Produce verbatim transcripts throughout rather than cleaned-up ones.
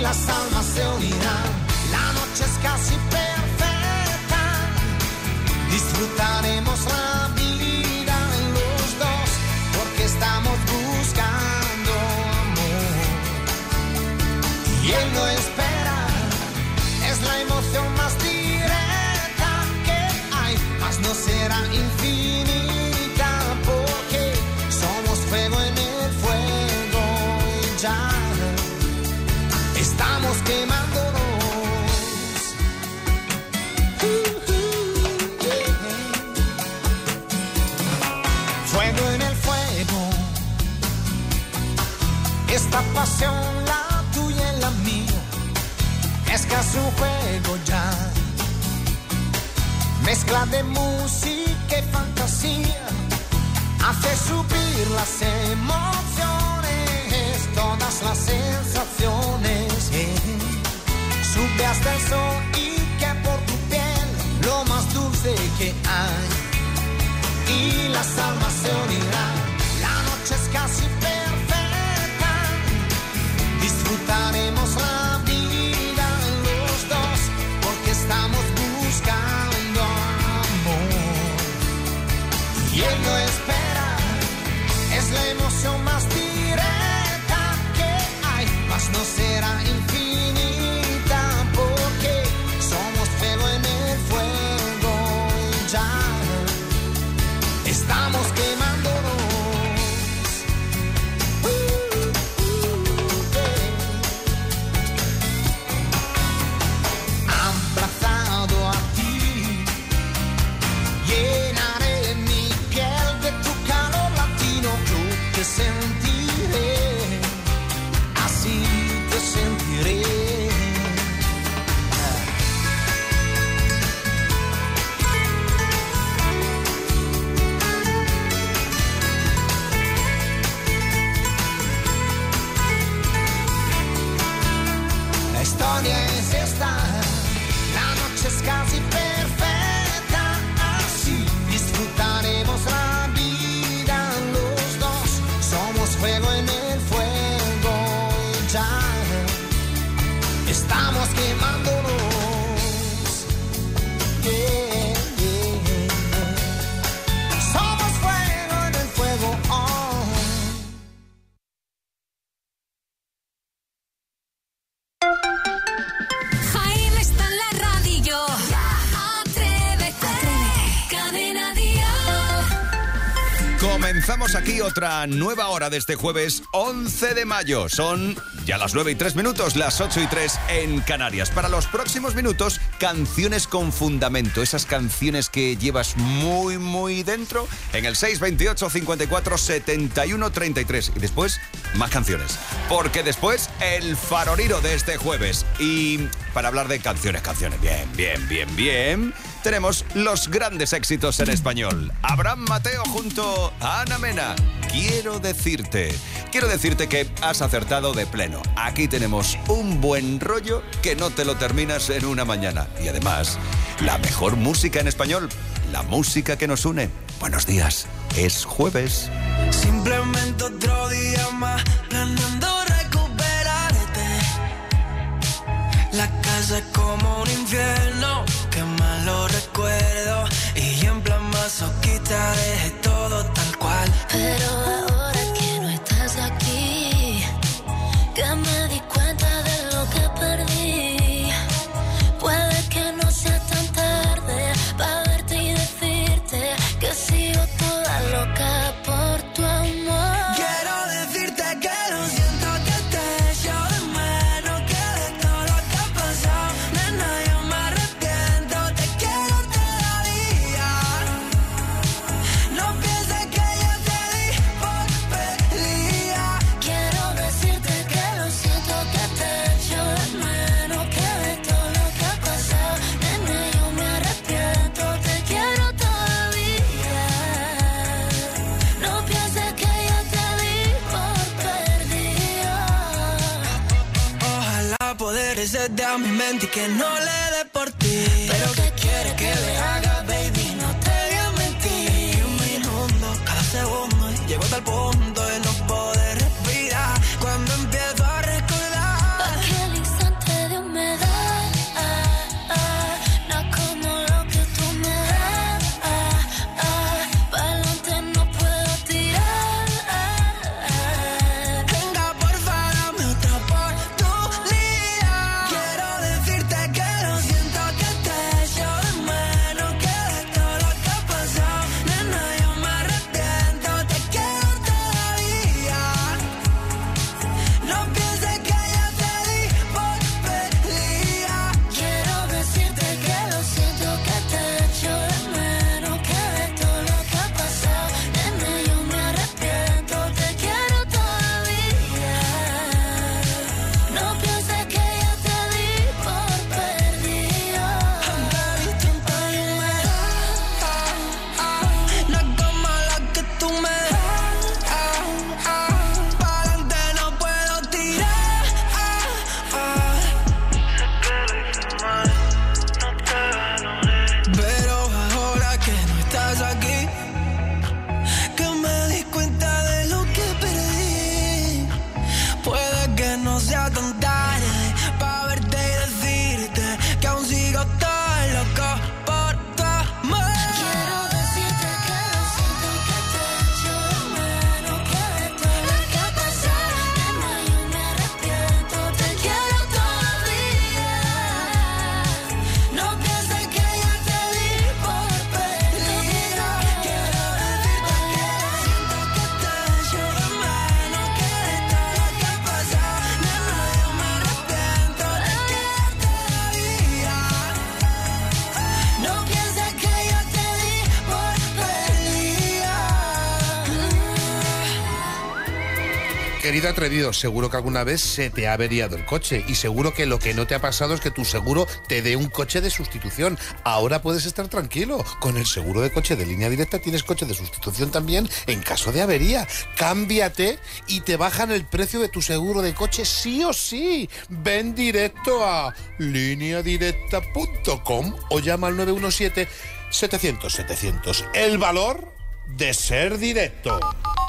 las almas se unirán. La noche es casi perfecta, disfrutaremos la vida los dos, porque estamos buscando amor. Y él no espera, es la emoción más directa que hay, mas no será infinita, porque somos fuego en el fuego y ya estamos quemándonos. Uh, uh, yeah. Fuego en el fuego, esta pasión, la tuya y la mía, es casi un juego ya. Mezcla de música y fantasía hace subir las emociones, todas las sensaciones, yeah. Sube hasta el sol y que por tu piel lo más dulce que hay, y las almas se unirán. La noche es casi perfecta, disfrutaremos la vida los dos, porque estamos buscando amor. Y él no espera, es la emoción más directa que hay, mas no será infinita, porque somos fuego en el fuego y ya estamos quemándonos. Uh, uh, yeah. Abrazado a ti, llenaré mi piel de tu calor latino. Yo te sentiré, así te sentiré. La historia es esta, la noche es casi perfecta, así disfrutaremos la vida los dos, somos fuego en el fuego y ya estamos quemándonos. Yeah, yeah. Somos fuego en el fuego, oh. Jaime está en la radio. Atrévete. Cadena Dial. Comenzamos aquí otra nueva hora de este jueves once de mayo. Son ya las nueve y tres minutos, las ocho y tres en Canarias. Para los próximos minutos, canciones con fundamento. Esas canciones que llevas muy, muy dentro en el seis veintiocho, cincuenta y cuatro, setenta y uno, treinta y tres. Y después, más canciones. Porque después, el farolero de este jueves. Y para hablar de canciones, canciones, bien, bien, bien, bien, tenemos los grandes éxitos en español. Abraham Mateo junto a Ana Mena. Quiero decirte, quiero decirte que has acertado de pleno. Aquí tenemos un buen rollo que no te lo terminas en una mañana. Y además, la mejor música en español, la música que nos une. Buenos días, es jueves. Simplemente otro día más, planeando recuperarte. La casa es como un infierno, qué malo recuerdo. Y en plan masoquista dejé todo tal cual. Pero ahora que no estás aquí, que me di cuenta de lo que perdí. Puede que no sea tan tarde para verte y decirte que sigo toda loca por tu amor. Quiero decirte que lo siento, que te echo de menos, que de todo lo que ha pasado, nena, yo me arrepiento, te quiero todavía. No pienses que yo te di por perdida. Quiero decirte que lo siento, que te echo de menos, que de todo lo que ha pasado, nena, yo me arrepiento, te quiero todavía. No pienses que yo te di por perdida. Ojalá poder hacerte a mi mente y que no le dé por ti. Pero ¿qué quieres que le haga, baby? No te voy a mentir. Un minuto, cada segundo, llego hasta el punto de no poder respirar. Cuando empiezo a recordar Aquel instante pa' verte y decirte que aún sigo tan loco por tu amor. Quiero decirte que lo siento, que te echo de menos, que de todo lo que ha pasado, que no yo me arrepiento, te quiero todavía. No pienses que ya te di por perdida. Quiero decirte que lo siento, que te echo de menos, que de todo lo que ha pasado, nena, yo me arrepiento, te quiero todavía. No pienses que yo te di por perdida. Querido atrevido, seguro que alguna vez se te ha averiado el coche y seguro que lo que no te ha pasado es que tu seguro te dé un coche de sustitución. Ahora puedes estar tranquilo. Con el seguro de coche de Línea Directa tienes coche de sustitución también en caso de avería. Cámbiate y te bajan el precio de tu seguro de coche sí o sí. Ven directo a línea directa punto com o llama al nueve uno siete, setecientos, setecientos. El valor de ser directo.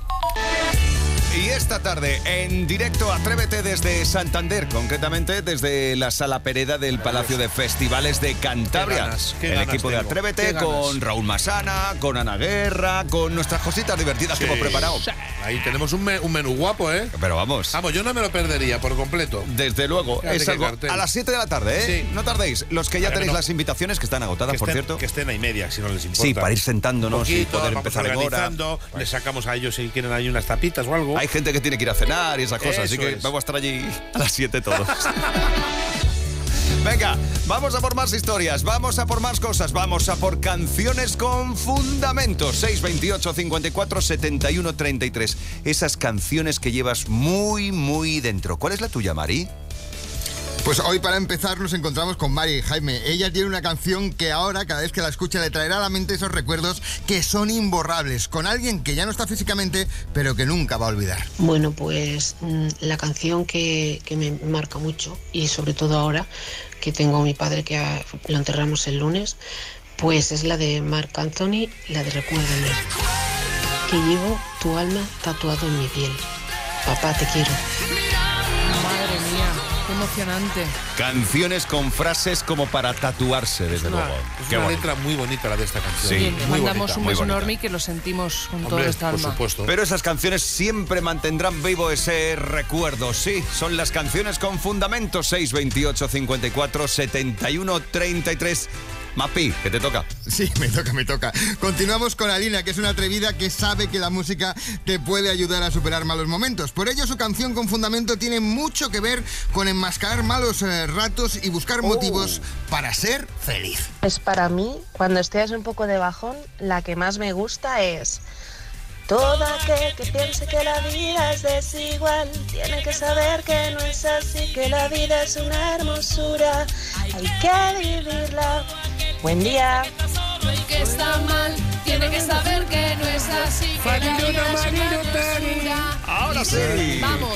Y esta tarde, en directo, Atrévete desde Santander, concretamente desde la Sala Pereda del Palacio de Festivales de Cantabria. Qué ganas, qué El ganas equipo de tengo, Atrévete qué ganas. con Raúl Masana, con Ana Guerra, con nuestras cositas divertidas Sí, que hemos preparado. sí. Ahí tenemos un, me- un menú guapo, ¿eh? Pero vamos, Vamos, yo no me lo perdería por completo. desde luego, Fíjate es qué algo cartel. a las siete de la tarde, ¿eh? Sí. No tardéis. Los que ya Vale, tenéis no. las invitaciones, que están agotadas, Que por estén, cierto. que estén ahí media, si no les importa. Sí, para ir sentándonos Un poquito, y poder vamos empezar en hora. organizando, les sacamos a ellos si quieren ahí unas tapitas o algo. Hay gente que tiene que ir a cenar y esas cosas, así Eso que es. vamos a estar allí a las siete todos. Venga, vamos a por más historias, vamos a por más cosas, vamos a por canciones con fundamentos. seis veintiocho, cincuenta y cuatro, setenta y uno, treinta y tres. Esas canciones que llevas muy, muy dentro. ¿Cuál es la tuya, Mari? Pues hoy para empezar nos encontramos con Mari y Jaime. Ella tiene una canción que ahora, cada vez que la escucha, le traerá a la mente esos recuerdos que son imborrables, con alguien que ya no está físicamente, pero que nunca va a olvidar. Bueno, pues mm, la canción que, que me marca mucho, y sobre todo ahora que tengo a mi padre que ha- lo enterramos el lunes, pues es la de Marc Anthony, la de Recuérdame, que llevo tu alma tatuado en mi piel. Papá, te quiero. Madre mía, qué emocionante. Canciones con frases como para tatuarse, desde Una- luego. es Qué una bonito. letra muy bonita la de esta canción. Sí. Bien, le muy mandamos bonita. un muy beso bonita. enorme y que lo sentimos con toda Hombre, nuestra por alma. supuesto. Pero esas canciones siempre mantendrán vivo ese recuerdo. Sí, son las canciones con fundamentos. seis veintiocho, cincuenta y cuatro, setenta y uno, treinta y tres. Mapi, que te toca. Sí, me toca, me toca. Continuamos con Alina, que es una atrevida que sabe que la música te puede ayudar a superar malos momentos. Por ello, su canción con fundamento tiene mucho que ver con enmascarar malos eh, ratos y buscar motivos para ser feliz. Pues para mí, cuando estés un poco de bajón, la que más me gusta es: todo aquel que piense que la vida es desigual tiene que saber que no es así, que la vida es una hermosura, hay que vivirla. Buen día. El que está mal tiene que saber que no es así, que la vida es una hermosura. Ahora sí. Vamos.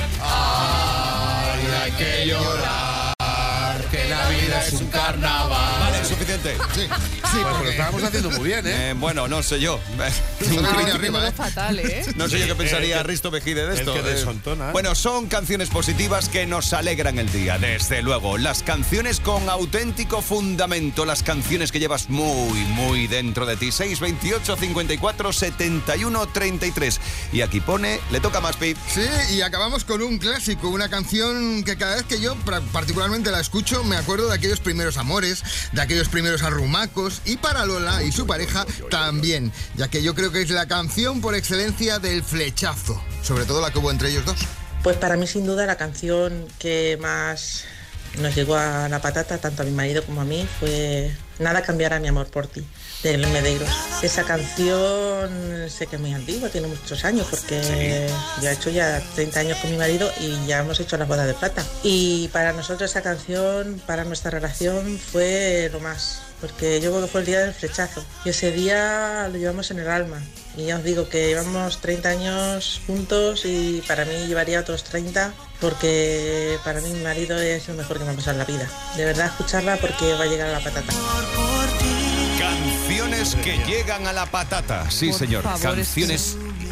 Hay que llorar, que la vida es un carnaval. Vale, suficiente. Sí, sí, Bueno, porque- lo estábamos haciendo muy bien, ¿eh? Eh, bueno, no sé yo. Está bien Ay, arriba, quedó ¿eh? fatal, ¿eh? No sé yo qué pensaría Eh, que- Risto Mejide de el esto. que Eh, desontona. Bueno, son canciones positivas que nos alegran el día, desde luego. Las canciones con auténtico fundamento, las canciones que llevas muy, muy dentro de ti. seis veintiocho, cincuenta y cuatro, setenta y uno, treinta y tres. Y aquí pone, le toca más, Pip. Sí, y acabamos con un clásico, una canción que cada vez que yo pra- particularmente la escucho me acuerdo de aquellos primeros amores, de aquellos primeros arrumacos, y para Lola y su pareja también, ya que yo creo que es la canción por excelencia del flechazo, sobre todo la que hubo entre ellos dos. Pues para mí, sin duda, la canción que más nos llegó a la patata, tanto a mi marido como a mí, fue Nada cambiará mi amor por ti, de Los Medeiros. Esa canción sé que es muy antigua, tiene muchos años, porque yo he hecho ya treinta años con mi marido y ya hemos hecho las bodas de plata. Y para nosotros esa canción, para nuestra relación, fue lo más, porque yo creo que fue el día del flechazo. Y ese día lo llevamos en el alma. Y ya os digo que llevamos treinta años juntos y para mí llevaría otros treinta, porque para mí mi marido es lo mejor que me ha pasado en la vida. De verdad, escucharla porque va a llegar a la patata. Canciones que llegan a la patata. Sí, Por señor. favor, Canciones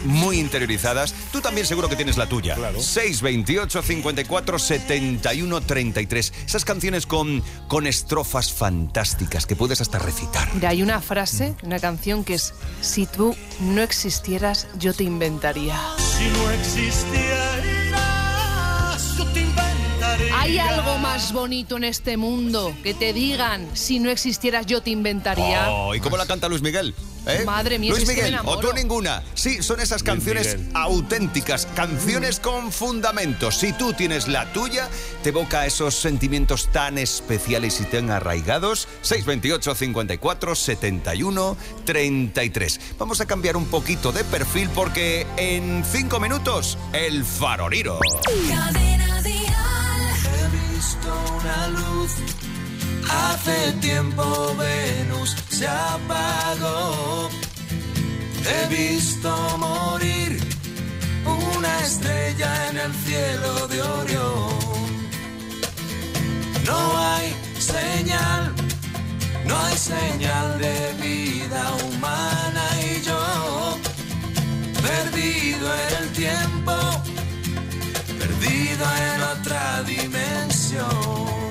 muy interiorizadas. Tú también seguro que tienes la tuya. Claro. seis veintiocho, cincuenta y cuatro, setenta y uno, treinta y tres. Esas canciones con, con estrofas fantásticas que puedes hasta recitar. Mira, hay una frase, una canción que es: si tú no existieras, yo te inventaría. Si no existieras, yo te inventaría. ¿Hay algo más bonito en este mundo que te digan, si no existieras, yo te inventaría? Oh, ¿y cómo la canta Luis Miguel? ¿Eh? Madre mía, Luis si es que me Miguel, o enamoro. tú ninguna. Sí, son esas canciones auténticas, canciones con fundamentos. Si tú tienes la tuya, te evoca esos sentimientos tan especiales y tan arraigados. seis veintiocho, cincuenta y cuatro, setenta y uno, treinta y tres. Vamos a cambiar un poquito de perfil porque en cinco minutos, el farolero. Cadena Dial. He visto una luz. Hace tiempo Venus se apagó. He visto morir una estrella en el cielo de Orión. No hay señal, no hay señal de vida humana y yo, perdido en el tiempo, perdido en otra dimensión.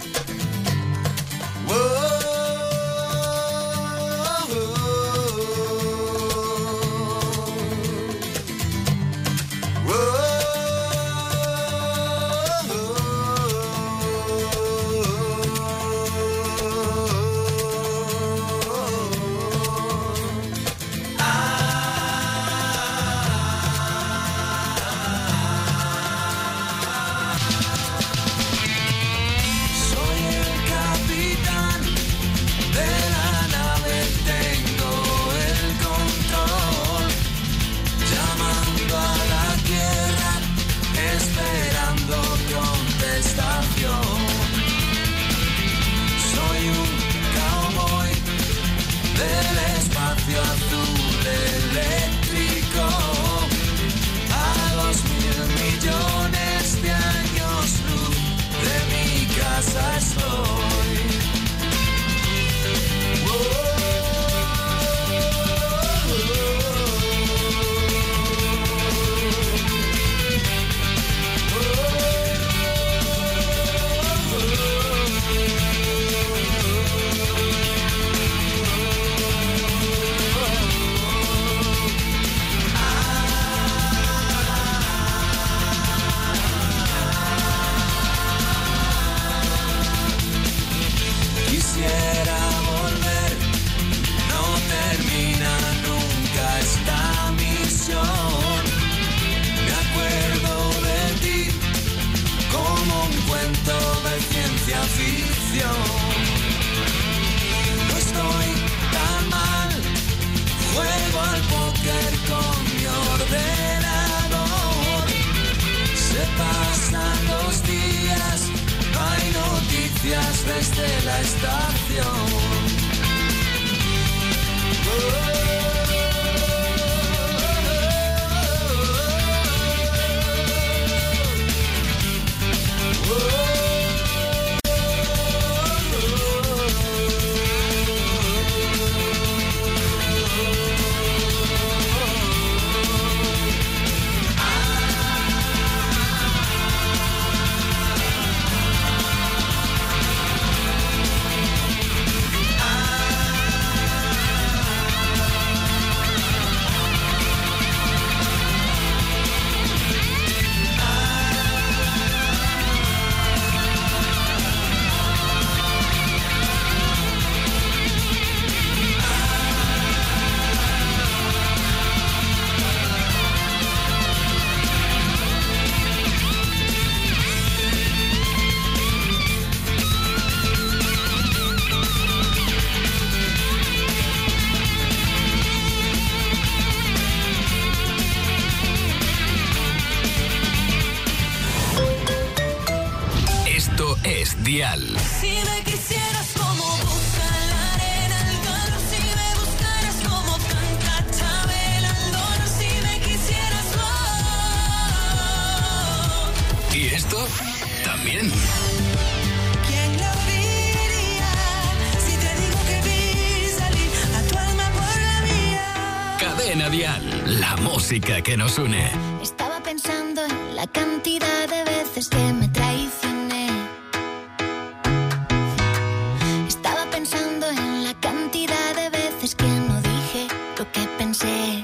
No estoy tan mal, juego al póker con mi ordenador. Se pasan los días, no hay noticias desde la estación. Oh. Dial. Si me quisieras como busca la arena, el dolor, si me buscaras como canta Chabela, el dolor, si me quisieras vos. ¿Y esto? También. ¿Quién lo diría? Si te digo que vi salir a tu alma por la mía. Cadena Dial, la música que nos une. Estaba pensando en la cantidad de veces que me traicioné. Estaba pensando en la cantidad de veces que no dije lo que pensé.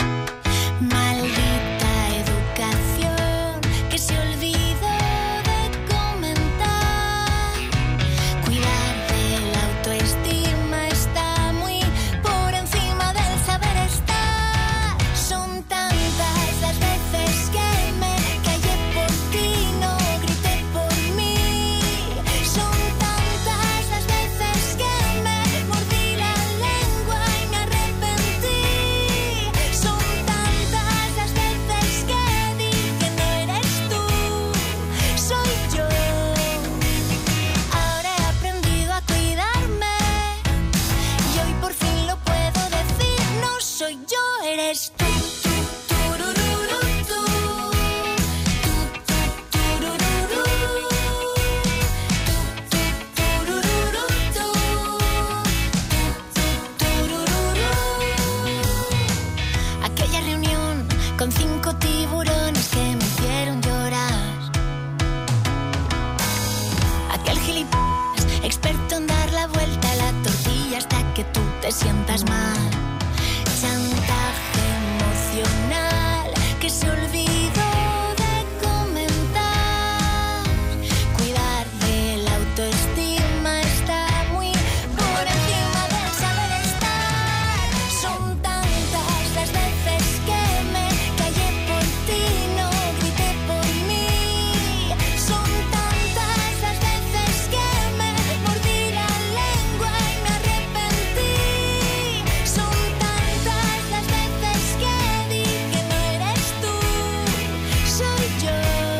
Maldita educación que se olvidó de comentar. Cuidar de la autoestima está muy por encima del saber estar. Son tantas las veces que me callé por ti, no grité por mí. Son tantas las veces que me mordí la lengua y me arrepentí. Son tantas las veces que dije no eres tú, soy yo. Ahora he aprendido a cuidarme y hoy por fin lo puedo decir. No soy yo, eres tú. Turururu, tú. Turururu. Turururu, tú. Turururu. Aquella reunión con cinco tiburones que me hicieron llorar. Aquel gilipollas experto en dar la vuelta a la tortilla hasta que tú te sientas mal. Chantaje emocional que se olvidó de comentar. Cuidar de la autoestima está muy por encima del saber estar. Son tantas las veces que me callé por ti, no grité por mí. Son tantas las veces que me mordí la lengua y me arrepentí. Son tantas las veces que dije no eres tú, soy yo.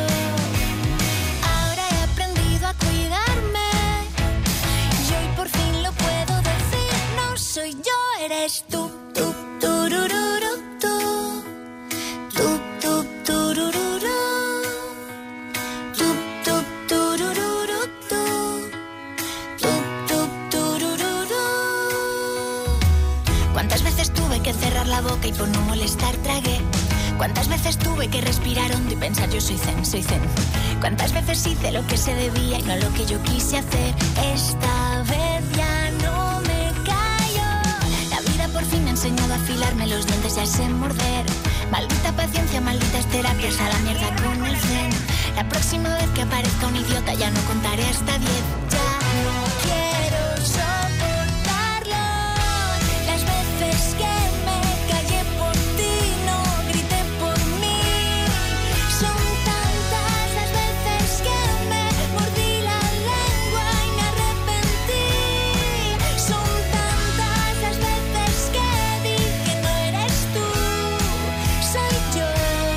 Ahora he aprendido a cuidarme y hoy por fin lo puedo decir. No soy yo, eres tú. Tú, turururu, tú. Tú, tú, turururu. Tú, tú, turururu, tú. Tú, tú, turururu. ¿Cuántas veces tuve que cerrar la boca y por no molestar tragué? ¿Cuántas veces tuve que respirar hondo y pensar yo soy zen, soy zen? ¿Cuántas veces hice lo que se debía y no lo que yo quise hacer? Esta vez ya no me callo. La vida por fin me ha enseñado a afilarme los dientes y a sé morder. Maldita paciencia, malditas terapias, a la mierda con el zen. La próxima vez que aparezca un idiota ya no contaré hasta diez. Ya no quiero soportarlo. Las veces que me callé por ti, no grité por mí. Son tantas las veces que me mordí la lengua y me arrepentí. Son tantas las veces que dije no eres tú, soy yo.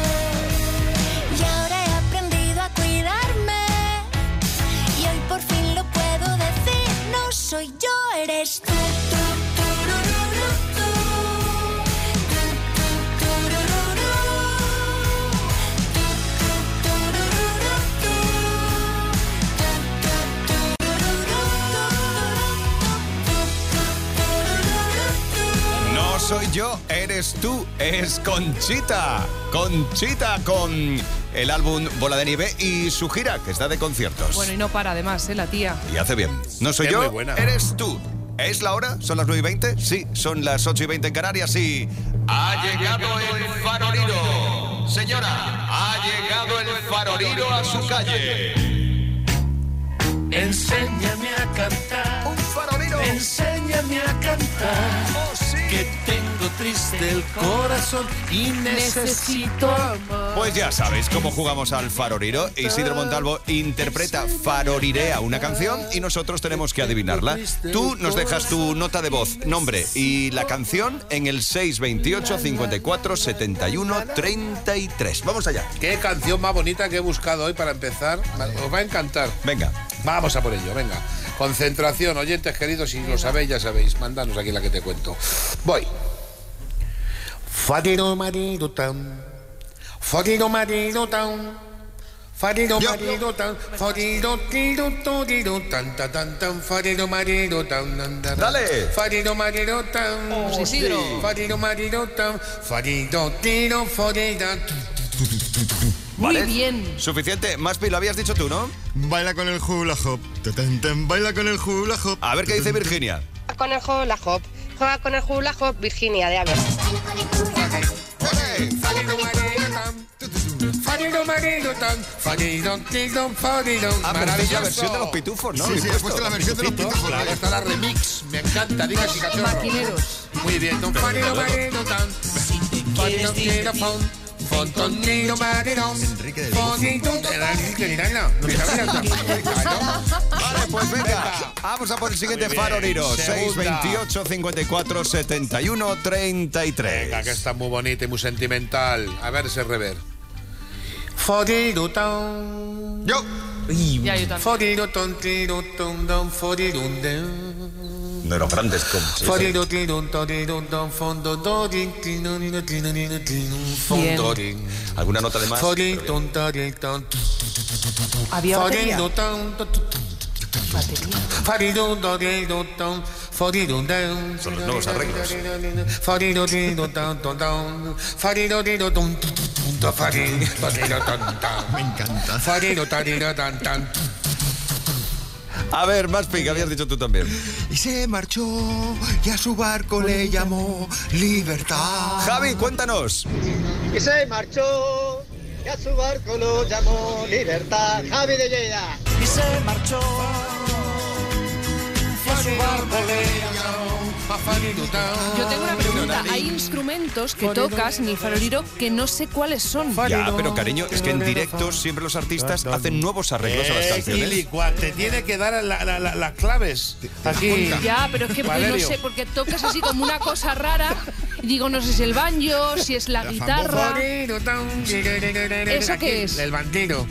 Y ahora he aprendido a cuidarme y hoy por fin lo puedo decir. No soy yo, eres tú. Tú, turururu, tú. Tú, tú, turururu. Tú, tú, turururu, tú. Tú, tú, turururu. No soy yo, eres tú, es Conchita. Conchita con el álbum Bola de Nieve y su gira, que está de conciertos. Bueno, y no para además, ¿eh? La tía. Y hace bien. No soy Es yo, muy buena. eres tú. ¿Es la hora? ¿Son las nueve y veinte? Sí, son las ocho y veinte en Canarias y... ¡Ha llegado el farolero! Señora, ha llegado el farolero a su calle. Enséñame a cantar. ¡Un farolero! Enséñame a cantar. ¡Oh, sí! Que tengo triste el corazón y necesito amor. Pues ya sabéis cómo jugamos al farolero. Isidro Montalvo interpreta Farorirea, una canción, y nosotros tenemos que adivinarla. Tú nos dejas tu nota de voz, nombre y la canción en el seis veintiocho, cincuenta y cuatro, setenta y uno, treinta y tres. Vamos allá. Qué canción más bonita que he buscado hoy para empezar. Os va a encantar. Venga. Vamos a por ello, venga. Concentración, oyentes queridos, si lo sabéis, ya sabéis. Mandanos aquí la que te cuento. Voy. Fadero marido tan. Fadero marido tan. Farido marido tan, farido tiro tiro tan tan tan tan, farido marido tan. Dale. Farido marido tan. Oh, sí, sí. Farido marido tan, farido tiro farido. Muy ¿Vale? bien. Suficiente. Maspi, lo habías dicho tú, ¿no? Baila con el hula hop. Tan, tan, baila con el hula hop. A ver qué dice Virginia. Con el hula hop. Juega con el hula hop, Virginia, de a ver. Farido marido tan, farido tiro farido. Ah, pero esta es la versión de los pitufos, ¿no? Sí, sí, he puesto la versión de los pitufos. Claro, está la remix. Me encanta, diga si cachorro. Maquineros. Muy bien, don farido marido tan. Farido tiro fon. Fontonero marido. Enrique del Fonito. Vale, pues venga. Vamos a por el siguiente faroriro. seis veintiocho, cincuenta y cuatro, setenta y uno, treinta y tres. Venga, que está muy bonita y muy sentimental. A ver ese rever. Forido tan. Yo. Ya, yo también. Forido ton, tiro ton, don, forido den. De los grandes como. Forido tiro, torido, don, fondo, dorin, tino, nino, tino, nino, tino, fondo, rin. ¿Alguna nota de más? Forido, torido, Había batería. forido tan, Batería. forido, torido, tan, forido den. Son los nuevos arreglos. Forido, tiro, tan, tan, tan, forido, tiro, tum, tum, tum, tum, forido, tiro, tan, tan. Me encanta. Forido, tarido, tan, tan. A ver, Maspi, que habías dicho tú también. Y se marchó y a su barco le llamó Libertad. Javi, cuéntanos. Y se marchó y a su barco lo llamó Libertad. Javi de Lleida. Y se marchó y a su barco le llamó. Yo tengo una pregunta. Hay instrumentos que tocas en el faroriro que no sé cuáles son. Ya, pero cariño, es que en directo siempre los artistas hacen nuevos arreglos a las canciones. Ilicuat, te tiene que dar la- la- la- las claves. Aquí. Ya, pero es que pues, no Valerio. sé, porque tocas así como una cosa rara. Y digo, no sé si es el banjo, si es la guitarra. ¿Eso qué es? El bandido.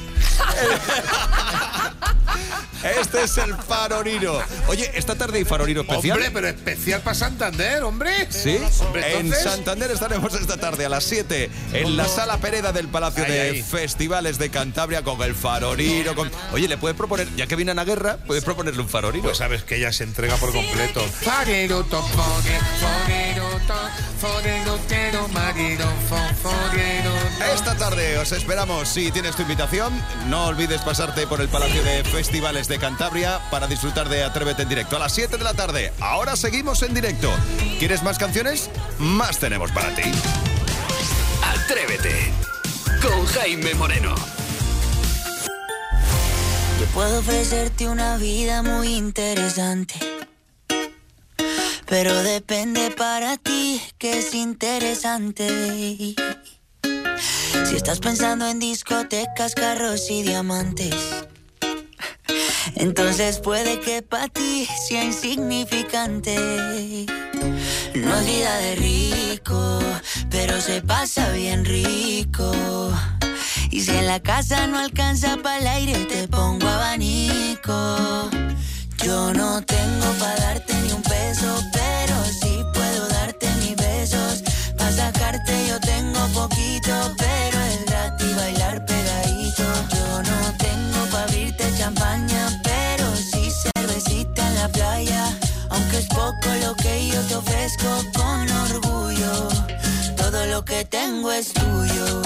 Este es el faroriro. Oye, esta tarde hay faroriro especial. Hombre, pero especial para Santander, hombre. Sí, Hombre, en entonces- Santander estaremos esta tarde a las siete en la Sala Pereda del Palacio Ahí, de ahí. Festivales de Cantabria con el faroriro. Con... Oye, le puedes proponer, ya que vienen a guerra, puedes proponerle un faroriro. Pues sabes que ella se entrega por completo. Farero, to, fore, forero, to, forero, tero, marido, fo, forero, to. Esta tarde os esperamos. Si tienes tu invitación, no olvides pasarte por el Palacio de Festivales de Cantabria para disfrutar de Atrévete en directo a las siete de la tarde. Ahora seguimos en directo. ¿Quieres más canciones? Más tenemos para ti. Atrévete con Jaime Moreno. Yo puedo ofrecerte una vida muy interesante, pero depende para ti que es interesante. Si estás pensando en discotecas, carros y diamantes, entonces puede que para ti sea insignificante. No es vida de rico, pero se pasa bien rico. Y si en la casa no alcanza para el aire, te pongo abanico. Yo no tengo para darte ni un peso, pero sí puedo darte mis besos. Para sacarte yo tengo poquito, pero es gratis bailar pegadito. Yo no tengo para abrirte champaña, pero sí cervecita en la playa. Aunque es poco lo que yo te ofrezco con orgullo, todo lo que tengo es tuyo.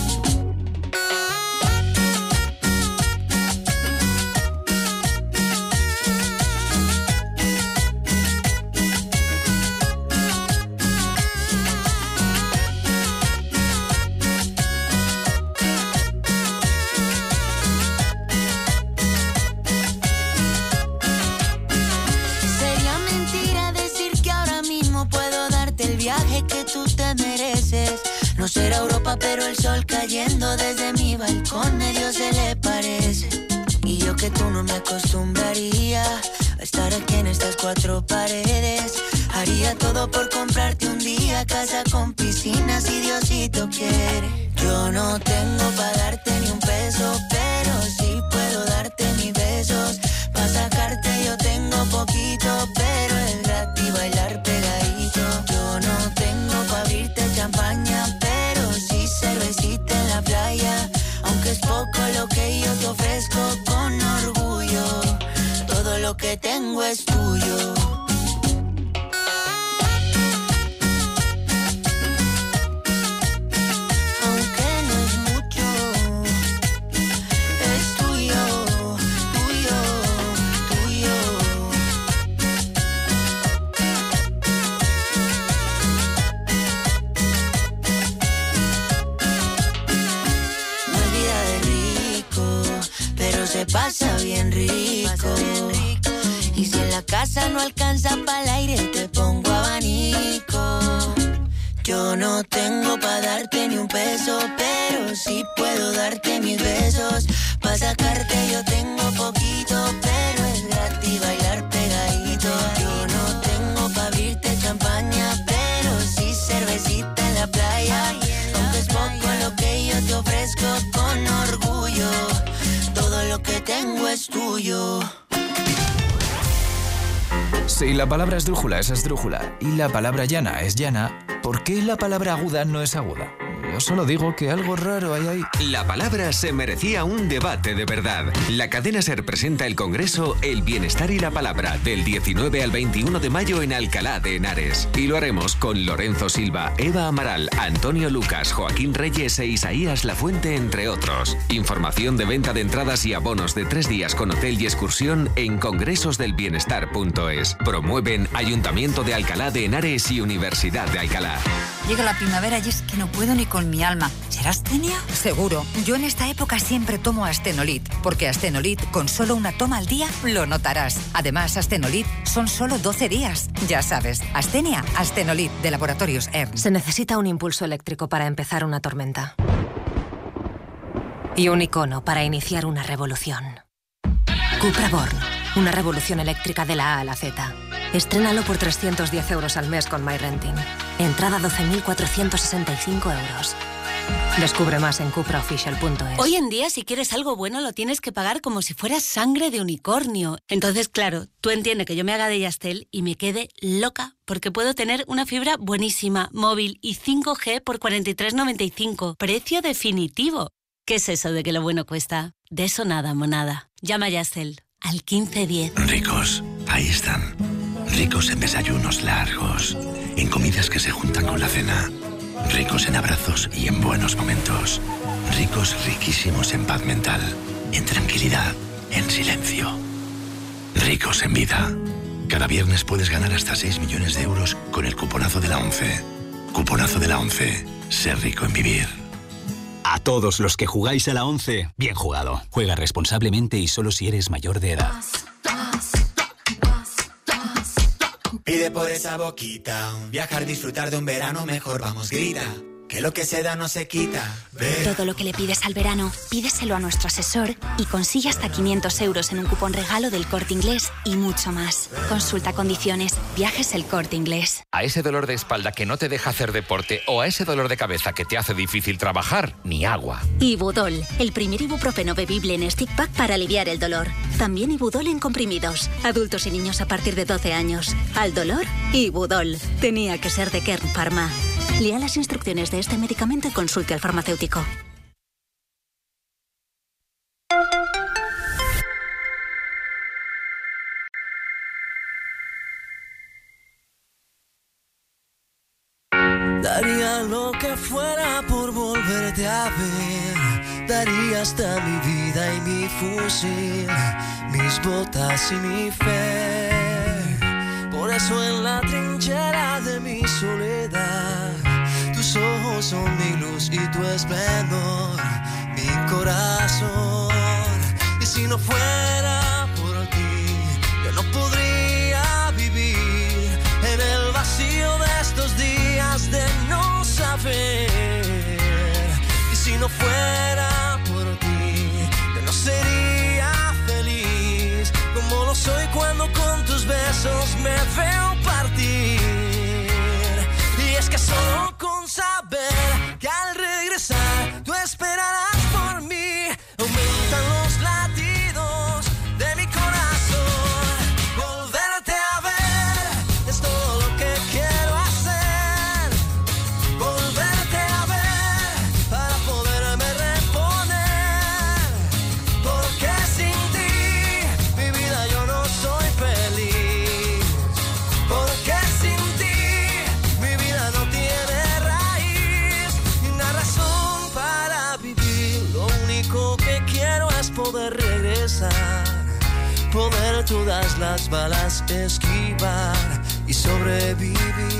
Sería mentira decir que ahora mismo puedo darte el viaje que tú te mereces. No será Europa, pero el sol cayendo desde mi balcón medio se le parece. Y yo que tú no me acostumbraría a estar aquí en estas cuatro paredes. Haría todo por comprarte un día casa con piscina si Diosito quiere. Yo no tengo para darte ni un peso, pero sí puedo darte mis besos. Para sacarte yo tengo poquito, pero es gratis bailar pegadito. Yo no tengo para abrirte champaña, pero sí cervecita en la playa. Aunque es poco lo que yo lo que tengo es tuyo. Pasa bien rico. Y si en la casa no alcanza para el aire, te pongo abanico. Yo no tengo pa' darte ni un peso, pero sí puedo darte mis besos. Pa' sacarte yo tengo poquito, pero es gratis bailar pegadito. Yo no tengo pa' abrirte champaña, pero sí cervecita en la playa. Aunque es poco lo que yo te ofrezco con orgullo. Todo lo que tengo es tuyo. Si la palabra esdrújula es esdrújula y la palabra llana es llana, ¿por qué la palabra aguda no es aguda? Yo solo digo que algo raro hay ahí. La palabra se merecía un debate de verdad. La cadena SER presenta el Congreso El Bienestar y la Palabra del diecinueve al veintiuno de mayo en Alcalá de Henares. Y lo haremos con Lorenzo Silva, Eva Amaral, Antonio Lucas, Joaquín Reyes e Isaías Lafuente, entre otros. Información de venta de entradas y abonos de tres días con hotel y excursión en congresosdelbienestar punto es. Promueven Ayuntamiento de Alcalá de Henares y Universidad de Alcalá. Llega la primavera y es que no puedo ni con mi alma. ¿Será astenia? Seguro. Yo en esta época siempre tomo Astenolit, porque Astenolit, con solo una toma al día, lo notarás. Además, Astenolit son solo doce días. Ya sabes, Astenia, Astenolit, de Laboratorios E R N. Se necesita un impulso eléctrico para empezar una tormenta. Y un icono para iniciar una revolución. Cupra Born, una revolución eléctrica de la A a la Z. Estrénalo por trescientos diez euros al mes con MyRenting. Entrada doce mil cuatrocientos sesenta y cinco euros. Descubre más en cupra official punto es. Hoy en día, si quieres algo bueno, lo tienes que pagar como si fuera sangre de unicornio. Entonces, claro, tú entiendes que yo me haga de Yastel y me quede loca, porque puedo tener una fibra buenísima, móvil y cinco G por cuarenta y tres noventa y cinco. Precio definitivo. ¿Qué es eso de que lo bueno cuesta? De eso nada, monada. Llama a Yastel al quince diez. Ricos, ahí están. Ricos en desayunos largos, en comidas que se juntan con la cena. Ricos en abrazos y en buenos momentos. Ricos, riquísimos en paz mental, en tranquilidad, en silencio. Ricos en vida. Cada viernes puedes ganar hasta seis millones de euros con el cuponazo de la ONCE. Cuponazo de la ONCE. Ser rico en vivir. A todos los que jugáis a la ONCE, bien jugado. Juega responsablemente y solo si eres mayor de edad. Pide por esa boquita, viajar, disfrutar de un verano mejor, vamos, grita, que lo que se da no se quita. Ver. Todo lo que le pides al verano, pídeselo a nuestro asesor y consigue hasta quinientos euros en un cupón regalo del Corte Inglés y mucho más. Consulta condiciones, Viajes El Corte Inglés. A ese dolor de espalda que no te deja hacer deporte o a ese dolor de cabeza que te hace difícil trabajar, ni agua. Ibudol, el primer ibuprofeno bebible en stick pack para aliviar el dolor. También Ibudol en comprimidos. Adultos y niños a partir de doce años. Al dolor, Ibudol. Tenía que ser de Kern Pharma. Lea las instrucciones de este medicamento y consulte al farmacéutico. Daría lo que fuera por volverte a ver. Daría hasta mi vida y mi fusil, mis botas y mi fe. Por eso en la trinchera de mi soledad, tus ojos son mi luz y tu esplendor, mi corazón. Y si no fuera por ti, yo no podría vivir en el vacío de estos días de no saber. Y si no fuera por ti, yo no sería feliz como lo soy cuando con tus besos me veo partir. Y es que solo con saber que al regresar tú esperarás por mí, aumentan los latidos de mi corazón. Volverte a ver es todo lo que quiero hacer. Volverte a ver para poderme reponer. Porque sin ti mi vida yo no soy poder todas las balas esquivar y sobrevivir.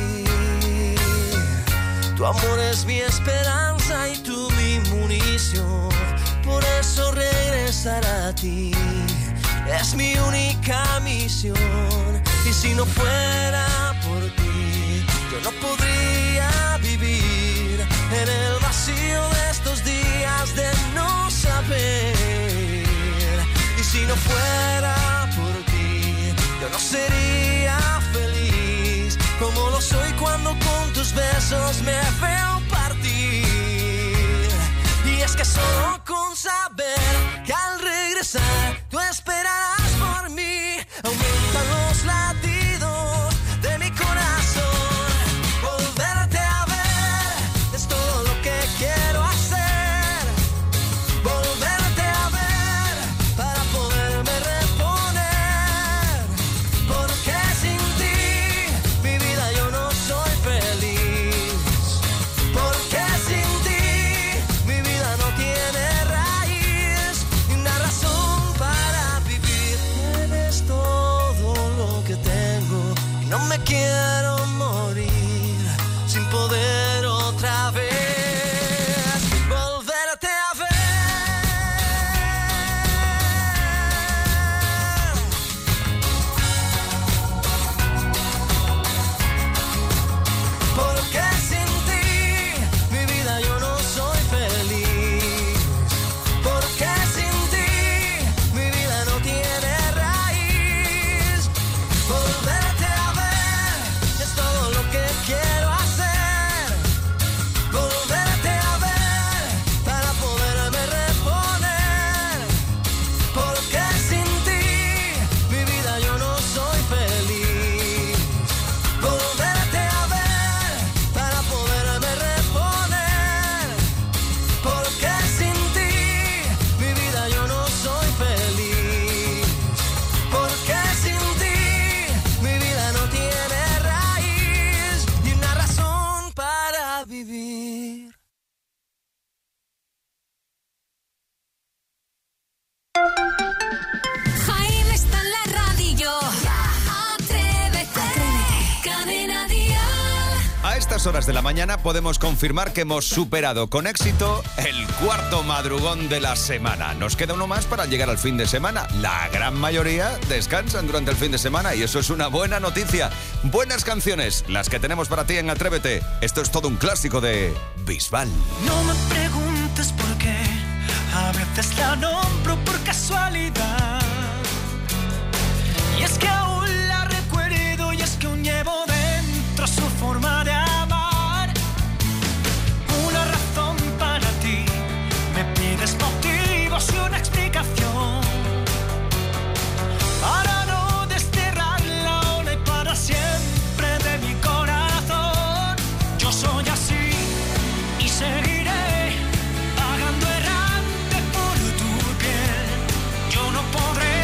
Tu amor es mi esperanza y tú mi munición, por eso regresar a ti es mi única misión. Y si no fuera por ti, yo no podría vivir en el vacío de estos días de no saber. Y si no fuera por ti, yo no sería feliz como lo soy cuando con tus besos me veo partir. Y es que solo con saber que al regresar tú esperarás por mí, aumentan los latidos de mi corazón. Volverte a ver es todo lo que quiero hacer. Volverte a ver para poderme reponer, porque sin ti mi vida yo no soy feliz. Porque sin ti mi vida no tiene raíz ni una razón para vivir. Eres todo lo que tengo y no me quiero morir sin poder otra vez volverte a ver. Porque sin ti mi vida yo no soy feliz. Porque sin ti mi vida no tiene raíz. Volverte a ver es todo lo que quiero hacer. Volverte a ver para poderme reponer. Porque sin ti mi vida yo no soy feliz. Volverte a ver para poderme reponer. Porque sin ti mi vida yo no soy feliz. Porque sin ti mi vida no tiene raíz ni una razón para vivir. Jaime está en la radio. Atrévete. Cadena Dial. A estas horas de la mañana podemos confirmar que hemos superado con éxito el cuarto madrugón de la semana. Nos queda uno más para llegar al fin de semana. La gran mayoría descansan durante el fin de semana y eso es una buena noticia. Buenas canciones, las que tenemos para ti en Atrévete. Esto es todo un clásico de Bisbal. No me preguntes por qué, a veces la nombro por casualidad. Y es que aún la recuerdo y es que aún llevo dentro su forma de amar. Una razón para ti, me pides motivos y una explicación para no desterrarla ahora y para siempre de mi corazón. Yo soy así y seguiré vagando errante por tu piel. Yo no podré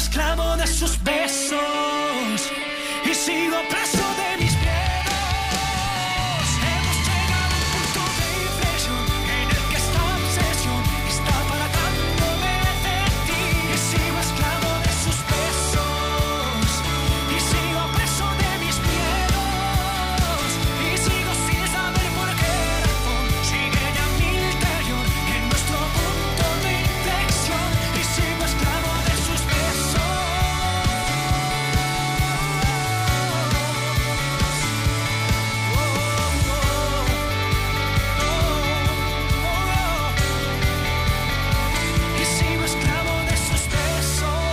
esclavo de sus besos y sigo preso de mis miedos. Hemos llegado a un punto de inflexión en el que esta obsesión está apartándome de ti. Y sigo esclavo de sus besos y sigo preso de mis miedos y sigo sin saber por qué razón sigue ya mi interior en nuestro punto de inflexión y sigo esclavo de sus besos. Y sigo esclavo de sus besos.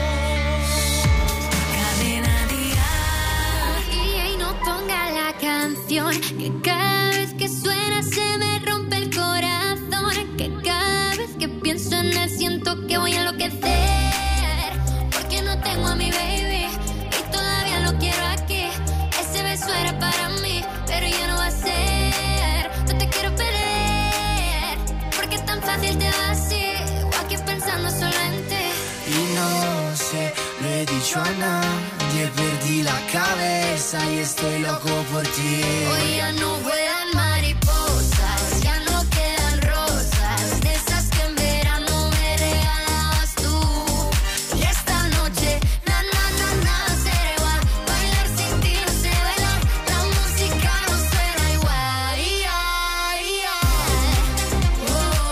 Cadena Dial. Y ahí no ponga la canción, que cada vez que suena se me rompe el corazón, que cada vez que pienso en él siento que voy a enloquecer, porque no tengo a mi baby y todavía lo quiero aquí. Ese beso era para mí, pero ya no va a ser. No te quiero perder, porque es tan fácil te va así, o aquí pensando solo en ti. Y no sé, lo he dicho a nadie, perdí la cabeza y estoy loco por ti. Hoy ya no vuelan mariposas, ya no quedan rosas, de esas que en verano me regalabas tú. Y esta noche, na na na nada será igual, bailar sin ti no sé bailar, la música no suena igual. Ay, ay, ay. Oh,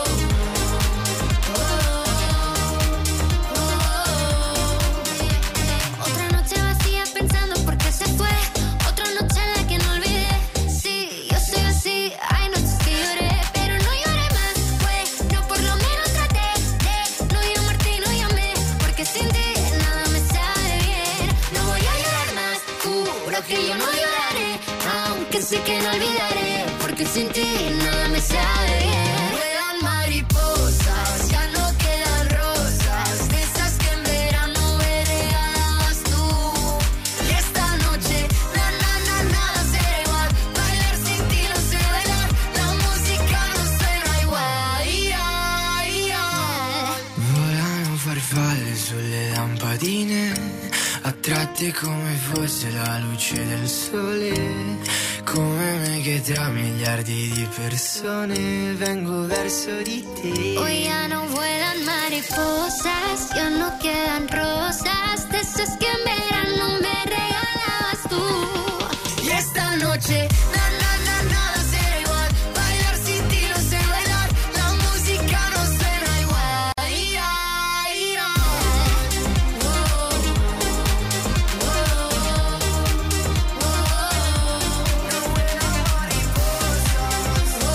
oh, oh. Otra noche vacía pensando por qué se fue, otra noche en la que no olvidé. Sí, yo soy así, hay noches que lloré, pero no lloré más, fue, no por lo menos traté de no llamarte y no llamé, porque sin ti nada me sabe bien. No voy a llorar más, juro que yo no lloraré, aunque sé que no olvidaré, porque sin ti nada me sabe bien. Vuelan mariposas, ya no quedan rosas, de esas que en verano me regalabas tú. Y esta noche, na na na nada será igual, bailar sin ti no sé bailar, la música no suena igual. Ay, ay, ay. Volano farfalle sulle lampadine, attratte come fosse la luce del sole, come me che tra miliardi di persone vengo verso di te. Hoy ya no vuelan mariposas, ya no quedan rosas, de esas que en verano me regalabas tú. Y esta noche, na na na nada será igual, bailar sin ti no sé bailar, la música no suena igual. Ay, ay, ay. Oh, oh, oh, no vuelan mariposas. Oh,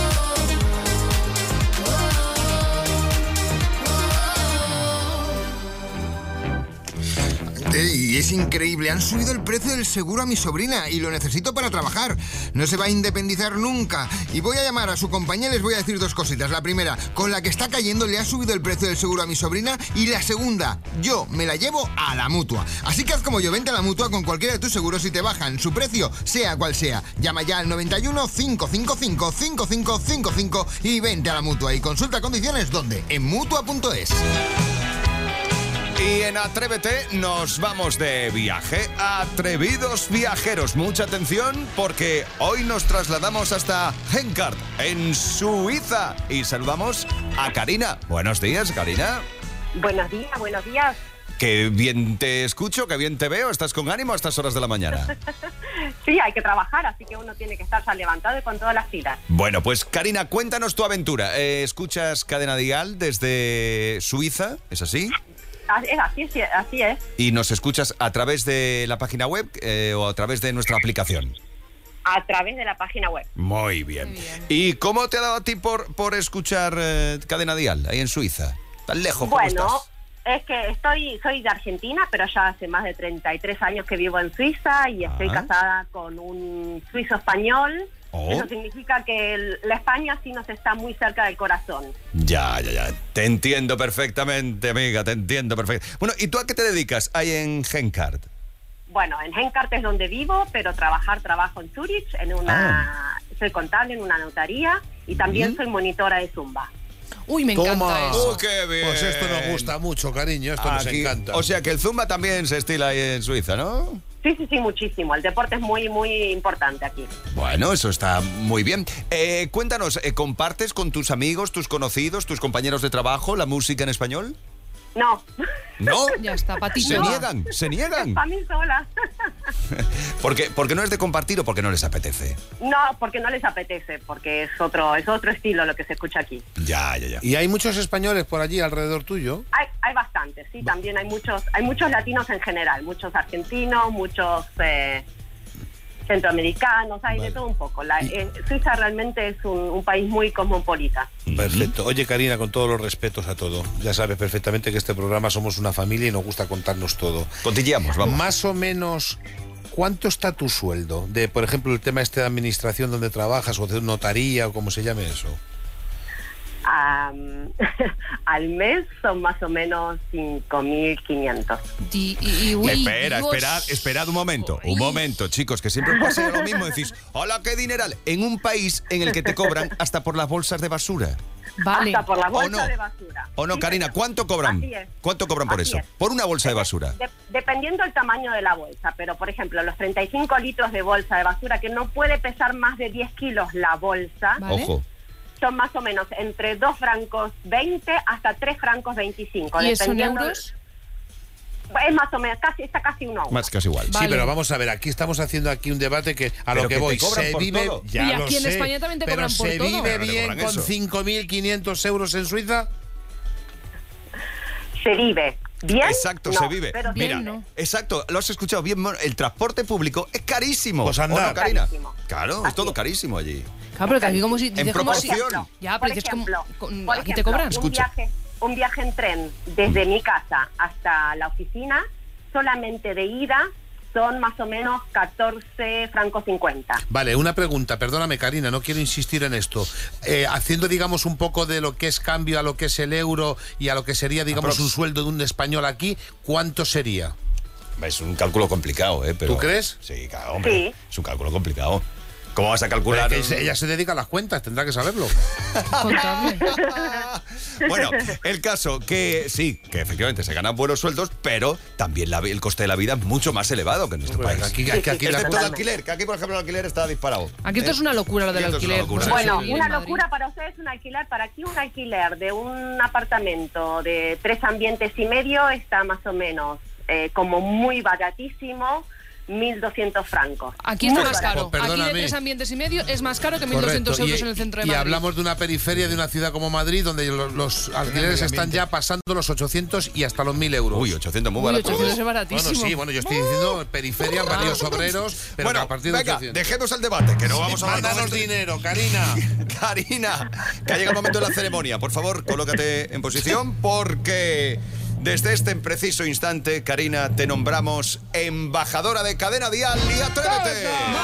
oh, oh. Y es increíble, han subido el precio del seguro a mi sobrina y lo necesito para trabajar. No se va a independizar nunca. Y voy a llamar a su compañía y les voy a decir dos cositas. La primera, con la que está cayendo le ha subido el precio del seguro a mi sobrina. Y la segunda, yo me la llevo a la Mutua. Así que haz como yo, vente a la Mutua con cualquiera de tus seguros y te bajan su precio, sea cual sea. Llama ya al noventa y uno, cinco cinco cinco, cinco cinco cinco cinco y vente a la Mutua. Y consulta condiciones, ¿dónde? En mutua punto es. Y en Atrévete nos vamos de viaje. Atrevidos viajeros, mucha atención porque hoy nos trasladamos hasta Henkart, en Suiza. Y saludamos a Karina. Buenos días, Karina. Buenos días, buenos días. Qué bien te escucho, qué bien te veo. ¿Estás con ánimo a estas horas de la mañana? Sí, hay que trabajar, así que uno tiene que estar levantado y con todas las pilas. Bueno, pues Karina, cuéntanos tu aventura. Eh, ¿Escuchas Cadena Dial desde Suiza? ¿Es así? Es así, sí, así es. ¿Y nos escuchas a través de la página web eh, o a través de nuestra aplicación? A través de la página web. Muy bien. Muy bien. ¿Y cómo te ha dado a ti por, por escuchar eh, Cadena Dial ahí en Suiza? ¿Tan lejos? ¿Cómo Bueno, estás? es que estoy soy de Argentina, pero ya hace más de treinta y tres años que vivo en Suiza y estoy Ah. casada con un suizo español. Oh. Eso significa que el- la España sí nos está muy cerca del corazón. Ya, ya, ya. Te entiendo perfectamente, amiga, te entiendo perfecto. Bueno, ¿y tú a qué te dedicas ahí en Henkart? Bueno, en Henkart es donde vivo, pero trabajar trabajo en Zurich, en una, soy contable en una notaría y también Mm. soy monitora de Zumba. Uy, me Toma. encanta eso. ¡Oh, qué bien! Pues esto nos gusta mucho, cariño, esto nos Aquí- encanta. O sea que el zumba también se estila ahí en Suiza, ¿no? Sí, sí, sí, muchísimo. El deporte es muy, muy importante aquí. Bueno, eso está muy bien. Eh, cuéntanos, eh, ¿compartes con tus amigos, tus conocidos, tus compañeros de trabajo la música en español? No. ¿No? Ya está, patito. Se niegan, se niegan. Para mí sola. Porque, porque no es de compartir o porque no les apetece. No, porque no les apetece, porque es otro, es otro estilo lo que se escucha aquí. Ya, ya, ya. ¿Y hay muchos españoles por allí alrededor tuyo? Hay, hay bastantes, sí, también hay muchos, hay muchos latinos en general, muchos argentinos, muchos eh, centroamericanos, hay de todo un poco. La, eh, Suiza realmente es un, un país muy cosmopolita. Perfecto. Oye, Karina, con todos los respetos a todo, ya sabes perfectamente que este programa somos una familia y nos gusta contarnos todo. Cotilleamos, vamos. Más o menos, ¿cuánto está tu sueldo? De, por ejemplo, el tema este de administración donde trabajas o de notaría o como se llame eso. Um, al mes son más o menos cinco mil quinientos. Y, y- y- uy, Espera, Dios. esperad, esperad un momento, un momento, chicos, que siempre pasa lo mismo. Decís, hola, qué dineral. En un país en el que te cobran hasta por las bolsas de basura. Vale. Hasta por la bolsa ¿O no? de basura. ¿O no, Sí, Karina? señor. ¿Cuánto cobran? Así es. ¿Cuánto cobran por Así eso? es. Por una bolsa de basura. De- dependiendo del tamaño de la bolsa, pero por ejemplo, los treinta y cinco litros de bolsa de basura, que no puede pesar más de diez kilos la bolsa, Ojo. son más o menos entre dos francos veinte hasta tres francos veinticinco. ¿Y eso en dependiendo- euros? Es más o menos, casi, está casi un euro. Más casi igual. Sí, pero vamos a ver, aquí estamos haciendo aquí un debate que a Pero lo que, que te voy, cobran se por vive, todo. ya Y lo aquí en sé, España también te pero cobran por ¿se todo. vive Claro, te bien cobran con eso. cinco mil quinientos euros en Suiza? Se vive bien. Exacto, no, se vive. pero Mira, se vive. exacto, lo has escuchado bien. Mon- El transporte público es carísimo. Pues ¿O anda. no, Karina? Carísimo. Claro, es todo carísimo allí. Claro, pero que aquí como si... dices como si- proporción. Ya, Por pero dices como... ejemplo, con- por aquí te ejemplo, cobran. Un Escucha. viaje, un viaje en tren desde mi casa hasta la oficina, solamente de ida, son más o menos catorce francos cincuenta. Vale, una pregunta, perdóname, Karina, no quiero insistir en esto. Eh, haciendo, digamos, un poco de lo que es cambio a lo que es el euro y a lo que sería, digamos, Aprox. un sueldo de un español aquí, ¿cuánto sería? Es un cálculo complicado, ¿eh? Pero, ¿Tú crees? Sí, claro, hombre. Sí. Es un cálculo complicado. ¿Cómo vas a calcular? Pero es que ella se dedica a las cuentas, tendrá que saberlo. Contable. Bueno, el caso que sí, que efectivamente se ganan buenos sueldos, pero también la vi- el coste de la vida es mucho más elevado que en nuestro Hombre, país. aquí- aquí- aquí la- Excepto el alquiler, que aquí, por ejemplo, el alquiler está disparado. Aquí esto ¿Eh? es una locura lo del Aquí esto es una alquiler. locura. Sí, Bueno, sí, una en Madrid. locura para ustedes un alquiler. Para aquí un alquiler de un apartamento de tres ambientes y medio está más o menos eh, como muy baratísimo, mil doscientos francos. Aquí está Muy más barato. caro. Aquí de perdóname. tres ambientes y medio es más caro que mil doscientos Correcto, euros y, en el centro de y Madrid. hablamos de una periferia de una ciudad como Madrid donde los, los alquileres están ya pasando los ochocientos y hasta los mil euros. Uy, ochocientos muy Uy, barato. ochocientos es baratísimo. Bueno, sí, bueno, yo estoy diciendo periferia, varios obreros, pero Bueno, que a partir de venga, ochocientos. dejemos el debate, que no vamos a hablar Mándanos todo esto. dinero, Karina. Karina, que ha llegado el momento de la ceremonia. Por favor, colócate en posición porque desde este preciso instante, Karina, te nombramos embajadora de Cadena Dial y Atrévete.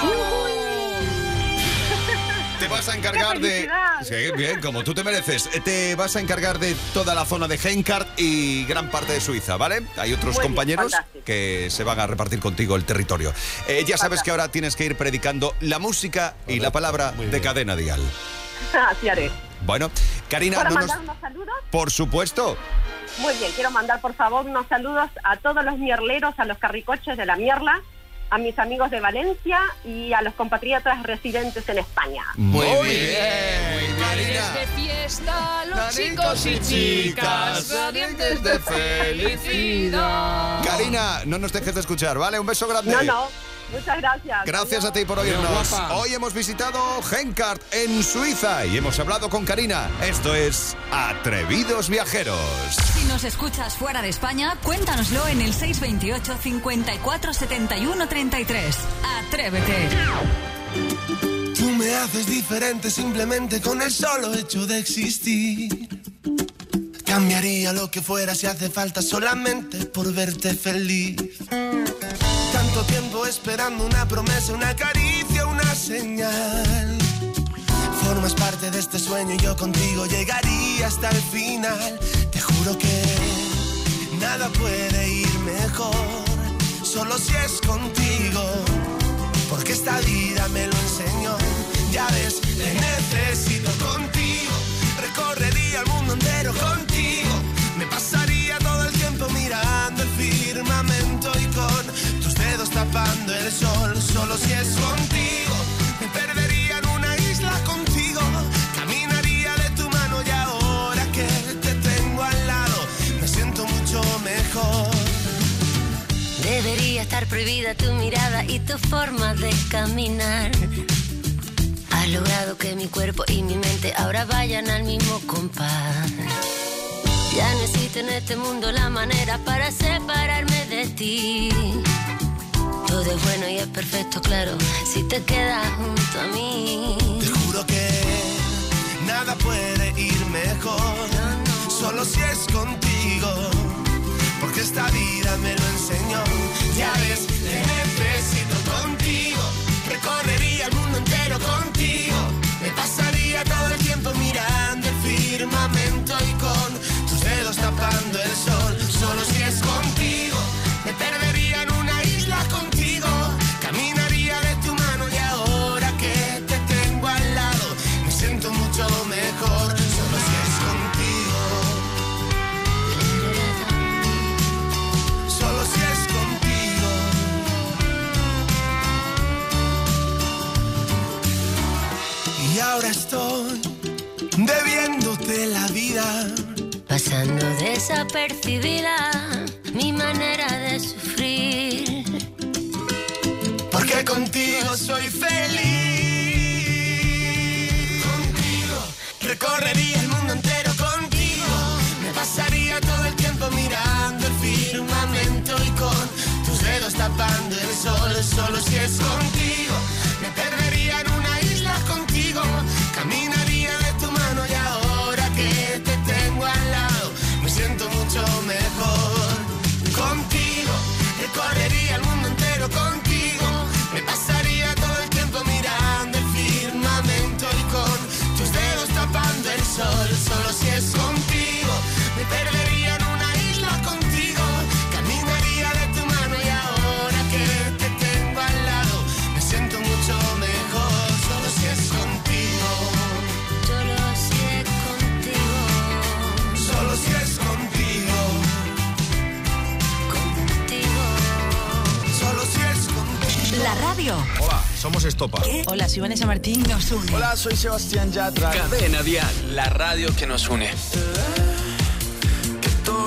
Te vas a encargar ¡Qué de... felicidad! Sí, bien, como tú te mereces. Te vas a encargar de toda la zona de Henkart y gran parte de Suiza, ¿vale? Hay otros Muy bien, compañeros fantástico. que se van a repartir contigo el territorio. Eh, ya sabes que ahora tienes que ir predicando la música y la palabra Muy de bien. Cadena Dial. Así haré. Bueno, Karina, ¿Para no nos... mandar unos saludos? Por supuesto. Muy bien, quiero mandar por favor unos saludos a todos los mierleros, a los carricoches de la Mierla, a mis amigos de Valencia y a los compatriotas residentes en España. Muy, Muy bien, Vienes Karina. de fiesta, los Nanitos chicos y chicas, ardientes de felicidad. Karina, no nos dejes de escuchar, ¿vale? Un beso grande. No, no, muchas gracias. Gracias a Adiós. ti por Adiós, oírnos. guapa. Hoy hemos visitado Henkart en Suiza y hemos hablado con Karina. Esto es Atrevidos Viajeros. Si nos escuchas fuera de España, cuéntanoslo en el seis dos ocho, cincuenta y cuatro, setenta y uno, treinta y tres. Atrévete. Tú me haces diferente simplemente con el solo hecho de existir. Cambiaría lo que fuera si hace falta solamente por verte feliz. Tanto tiempo esperando una promesa, una caricia, una señal. Formas parte de este sueño y yo contigo llegaría hasta el final. Te juro que nada puede ir mejor, solo si es contigo, porque esta vida me lo enseñó. Ya ves, te necesito contigo, recorrería recorrería el mundo entero contigo. Me pasaría todo el tiempo mirando el firmamento y con tus dedos tapando el sol. Solo si es contigo. Me perdería en una isla contigo. Caminaría de tu mano y ahora que te tengo al lado me siento mucho mejor. Debería estar prohibida tu mirada y tu forma de caminar. Has logrado que mi cuerpo y mi mente ahora vayan al mismo compás. Ya no existe en este mundo la manera para separarme de ti. Todo es bueno y es perfecto, claro, si te quedas junto a mí. Te juro que nada puede ir mejor, no, no. Solo si es contigo, porque esta vida me lo enseñó. Ya ves, te necesito contigo. Recorrería el mundo entero contigo. Me pasaría todo el tiempo mirando el firmamento y con tus dedos tapando el sol. Solo si es contigo. Me perdería en una isla contigo. Caminaría de tu mano y ahora que te tengo al lado me siento mucho mejor. Solo si es contigo. Solo si es contigo. Y ahora estoy debiéndote la vida, pasando desapercibida mi manera de sufrir. Porque contigo soy feliz. Contigo recorrería el mundo entero contigo. Me pasaría todo el tiempo mirando el firmamento y con tus dedos tapando el sol. Solo si es contigo. Me perdería en una isla contigo. Caminaría de tu mano y ahora que te tengo al lado me siento mucho mejor. Contigo recorrería el mundo entero contigo. Me pasaría todo el tiempo mirando el firmamento y con tus dedos tapando el sol. Solo si es contigo. Me perdería en una isla contigo. Caminaría de tu mano y ahora que te tengo al lado me siento mucho mejor. Solo si es contigo. Solo si es contigo. Solo si es contigo. Contigo. Solo si es contigo. La radio. Hola, somos Estopa. ¿Qué? Hola, soy Vanessa Martín. Nos une. Hola, soy Sebastián Yatra. Cadena Dial, la radio que nos une. Que tú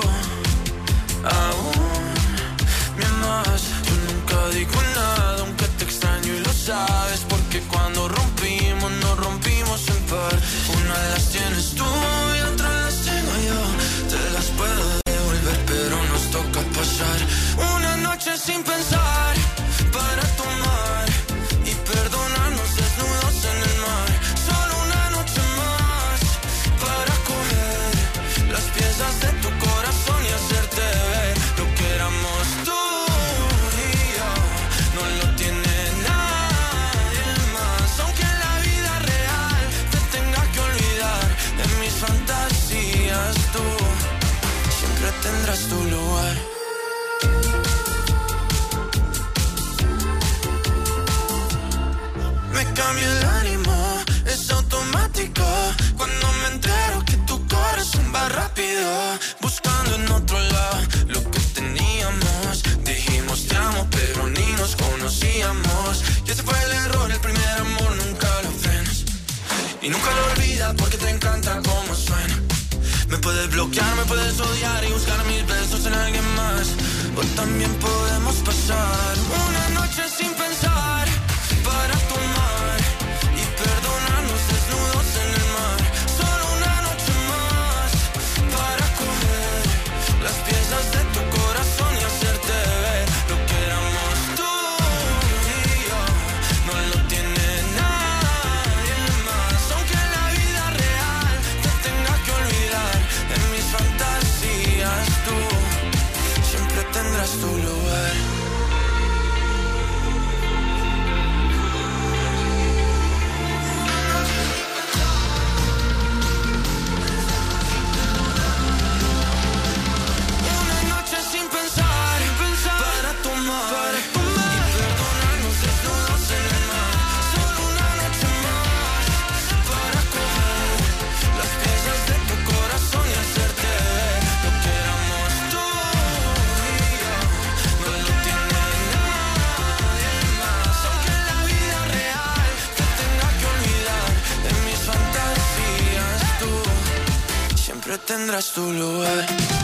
aún me amas. Yo nunca digo nada, aunque te extraño y lo sabes. Porque cuando rompimos, nos rompimos en par. Una de las tienes tú y otra las tengo yo. Te las puedo devolver, pero nos toca pasar una noche sin pensar para tomar y perdonarnos desnudos en el mar. Solo una noche más para coger las piezas de tu corazón y hacerte ver lo que éramos tú y yo. No lo tiene nadie más, aunque en la vida real te tenga que olvidar de mis fantasías. Tú siempre tendrás tu lugar. Me cambia el ánimo, es automático. Cuando me entero que tu corazón va rápido, buscando en otro lado lo que teníamos. Dijimos te amo, pero ni nos conocíamos. Y ese fue el error, el primer amor nunca lo frenas. Y nunca lo olvidas porque te encanta cómo suena. Me puedes bloquear, me puedes odiar y buscar mis besos en alguien más. O también podemos pasar una noche sin pensar para tomar y perdonarnos desnudos en el mar. Solo una noche más para coger las piezas de tu corazón y hacerte ver lo que éramos tú y yo. No lo tiene nadie más, aunque en la vida real te tenga que olvidar de mis fantasías. Tú siempre tendrás tu lugar. tu lugar.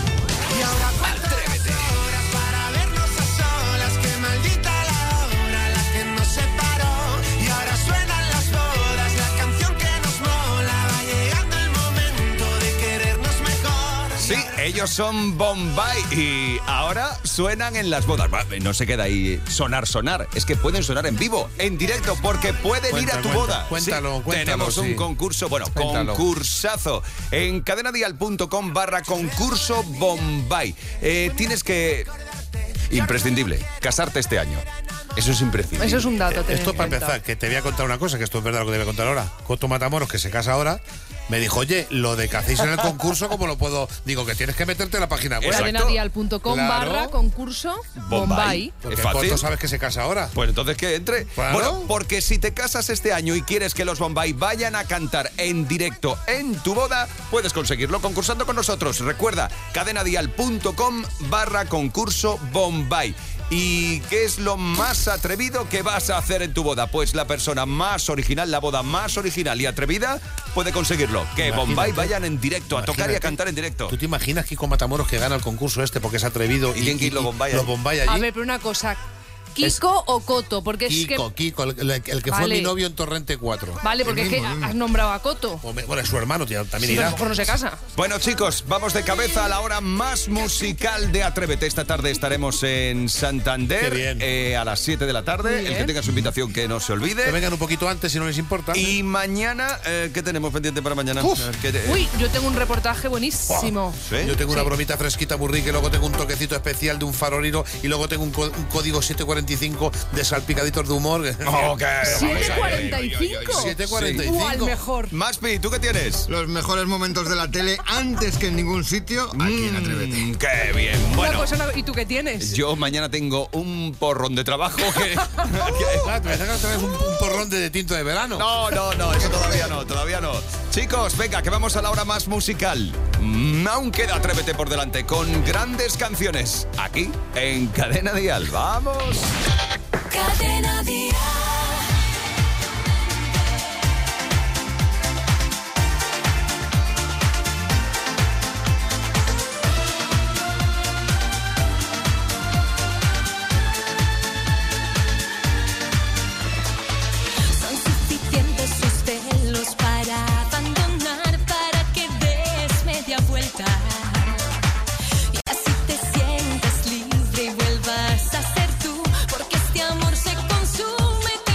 Y ahora Atrévete. horas para vernos a solas, que maldita la hora, la que nos separó. Y ahora suenan las bodas, la canción que nos mola, va llegando el momento de querernos mejor. Sí, ellos son Bombay y ahora suenan en las bodas. No se queda ahí sonar, sonar. Es que pueden sonar en vivo, en directo, porque pueden Cuenta, ir a tu cuenta, boda. cuéntalo, Sí, cuéntalo, tenemos sí. un concurso, bueno, Cuéntalo. concursazo en cadenadial.com barra concurso Bombay. Eh, tienes que... Imprescindible, casarte este año. Eso es imprescindible. Eso es un dato. a tener Esto en para cuenta. empezar, que te voy a contar una cosa, que esto es verdad lo que te voy a contar ahora. Coto Matamoros, que se casa ahora, me dijo, oye, lo de que hacéis en el concurso, ¿cómo lo puedo? Digo, que tienes que meterte en la página web. cadenadial.com Claro. barra concurso Bombay. Porque Es el fácil. Coto sabes que se casa ahora. Pues entonces que entre. Claro. Bueno, porque si te casas este año y quieres que los Bombay vayan a cantar en directo en tu boda, puedes conseguirlo concursando con nosotros. Recuerda, cadenadial.com barra concurso Bombay. ¿Y qué es lo más atrevido que vas a hacer en tu boda? Pues la persona más original, la boda más original y atrevida puede conseguirlo. Que Imagínate. Bombay vayan en directo, a tocar y a Imagínate. cantar en directo. ¿Tú te imaginas Kiko Matamoros que gana el concurso este porque es atrevido ¿Y quién quiere los Bombay allí? los Bombay allí? A ver, pero una cosa. ¿Kiko o Coto? Porque es Kiko, que... Kiko, el, el- el que fue Vale. mi novio en Torrente cuatro. Vale, porque es que has nombrado a Coto. O me- Bueno, es su hermano, tío, también Sí, pero a irá. lo mejor no se casa. Bueno, chicos, vamos de cabeza a la hora más musical de Atrévete. Esta tarde estaremos en Santander Qué bien. eh, a las siete de la tarde. Muy El que bien. tenga su invitación que no se Que olvide. vengan un poquito antes si no les importa. Y mañana, eh, ¿qué tenemos pendiente para mañana? Uf. A ver, ¿qué te- Uy, yo tengo un reportaje buenísimo. ¿Sí? Yo tengo una Sí. bromita fresquita muy rica y luego tengo un toquecito especial de un farolino y luego tengo un, co- un código siete cuarenta y cinco de salpicaditos de humor. Ok, ¿siete cuarenta y cinco? siete cuarenta y cinco. Uh, al mejor. Maspi, ¿tú qué tienes? Los mejores momentos de la tele antes que en ningún sitio. Aquí en Atrévete. Mm, ¡Qué bien! Una Bueno, cosa, una- ¿y tú qué tienes? yo mañana tengo un porrón de trabajo que... Ah, te pensaba que traes un, un porrón de tinto de verano. No, no, no, eso todavía no, todavía no. Chicos, venga, que vamos a la hora más musical. Mm, Aún queda Atrévete por delante con grandes canciones. Aquí, en Cadena Dial. ¡Vamos! Cadena Dial. Son suficientes sus celos para abandonar, para que des media vuelta y así te sientes libre y vuelvas a ser tú, porque este amor se consume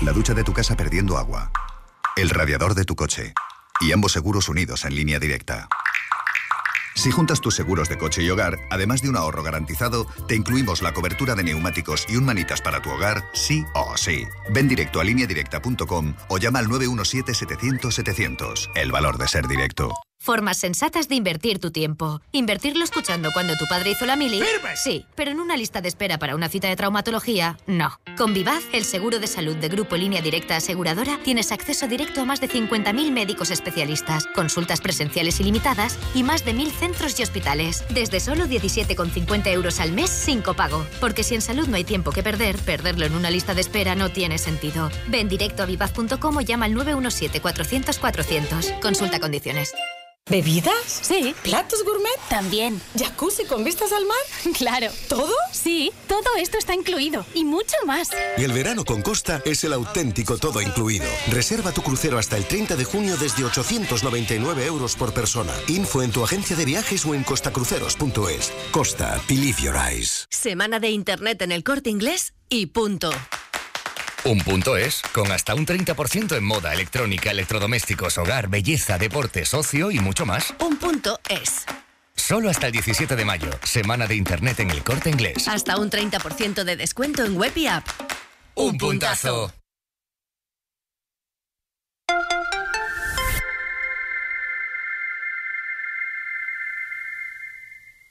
la ducha de tu casa perdiendo agua, el radiador de tu coche y ambos seguros unidos en línea directa. Si juntas tus seguros de coche y hogar, además de un ahorro garantizado, te incluimos la cobertura de neumáticos y un manitas para tu hogar, sí o sí. Ven directo a línea directa punto com o llama al nueve uno siete, setecientos, setecientos. El valor de ser directo. Formas sensatas de invertir tu tiempo. Invertirlo escuchando cuando tu padre hizo la mili. ¡Firme! Sí, pero en una lista de espera para una cita de traumatología, no. Con Vivaz, el seguro de salud de Grupo Línea Directa Aseguradora, tienes acceso directo a más de cincuenta mil médicos especialistas, consultas presenciales ilimitadas y más de mil centros y hospitales. Desde solo diecisiete con cincuenta euros al mes sin copago. Porque si en salud no hay tiempo que perder, perderlo en una lista de espera no tiene sentido. Ven directo a vivaz punto com o llama al nueve uno siete, cuatrocientos, cuatrocientos. Consulta condiciones. ¿Bebidas? Sí. ¿Platos gourmet? También. ¿Jacuzzi con vistas al mar? Claro. ¿Todo? Sí, todo esto está incluido y mucho más. Y el verano con Costa es el auténtico todo incluido. Reserva tu crucero hasta el treinta de junio desde ochocientos noventa y nueve euros por persona. Info en tu agencia de viajes o en costacruceros punto es. Costa, believe your eyes. Semana de Internet en El Corte Inglés y punto. Un punto es, con hasta un treinta por ciento en moda, electrónica, electrodomésticos, hogar, belleza, deportes, ocio y mucho más. Un punto es. Solo hasta el diecisiete de mayo, semana de Internet en El Corte Inglés. Hasta un treinta por ciento de descuento en web y app. ¡Un puntazo!